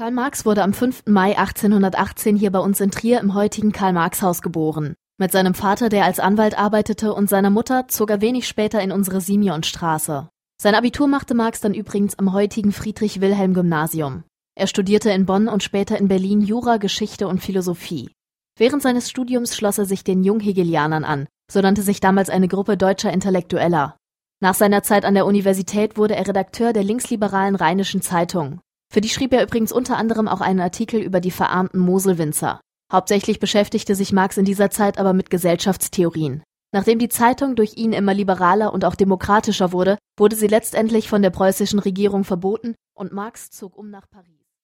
Karl Marx wurde am 5. Mai 1818 hier bei uns in Trier im heutigen Karl-Marx-Haus geboren. Mit seinem Vater, der als Anwalt arbeitete, und seiner Mutter zog er wenig später in unsere Simeonstraße. Sein Abitur machte Marx dann übrigens am heutigen Friedrich-Wilhelm-Gymnasium. Er studierte in Bonn und später in Berlin Jura, Geschichte und Philosophie. Während seines Studiums schloss er sich den Junghegelianern an, so nannte sich damals eine Gruppe deutscher Intellektueller. Nach seiner Zeit an der Universität wurde er Redakteur der linksliberalen Rheinischen Zeitung. Für die schrieb er übrigens unter anderem auch einen Artikel über die verarmten Moselwinzer. Hauptsächlich beschäftigte sich Marx in dieser Zeit aber mit Gesellschaftstheorien. Nachdem die Zeitung durch ihn immer liberaler und auch demokratischer wurde, wurde sie letztendlich von der preußischen Regierung verboten und Marx zog nach Paris.